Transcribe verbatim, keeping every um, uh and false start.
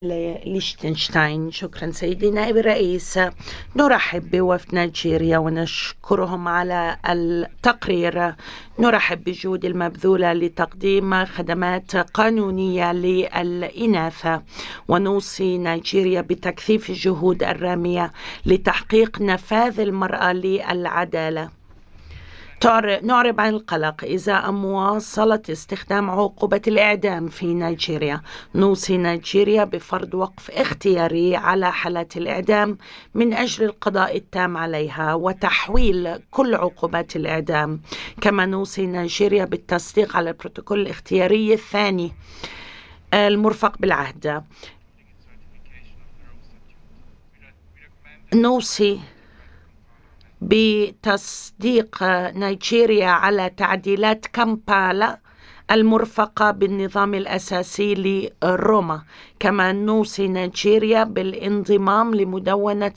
ليشتنشتاين. شكرا سيدي نائب الرئيس. نرحب بوفد نيجيريا ونشكرهم على التقرير. نرحب بجهود المبذولة لتقديم خدمات قانونية للإناث، ونوصي نيجيريا بتكثيف الجهود الرامية لتحقيق نفاذ المرأة للعدالة. نعرب عن القلق إزاء مواصلة استخدام عقوبة الإعدام في نيجيريا. نوصي نيجيريا بفرض وقف اختياري على حالات الإعدام من أجل القضاء التام عليها وتحويل كل عقوبات الإعدام. كما نوصي نيجيريا بالتصديق على البروتوكول الاختياري الثاني المرفق بالعهد. نوصي بتصديق نيجيريا على تعديلات كامبالا المرفقة بالنظام الأساسي لروما. كما نوصي نيجيريا بالانضمام لمدونة